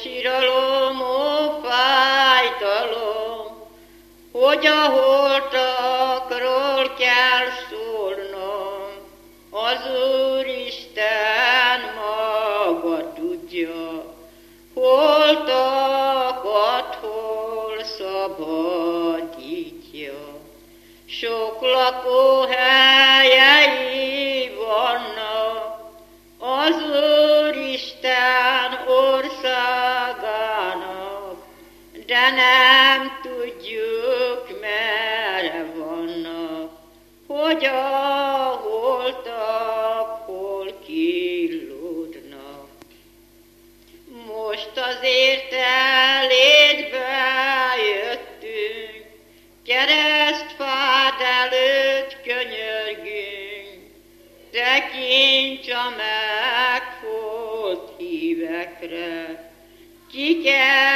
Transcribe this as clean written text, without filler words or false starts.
síralom, ó fájdalom, hogy a holtakról kell szólnom, az Úristen maga tudja, holtakat hol szabadítja. Sok lakóhelyei vannak az Úristen országának, de nem tudjuk, merre vannak, hogy a holtak hol kínlódnak. Most azért elédbe jöttünk, keresztfád előtt könyörgünk, tekints a megfolt hívekre, kiket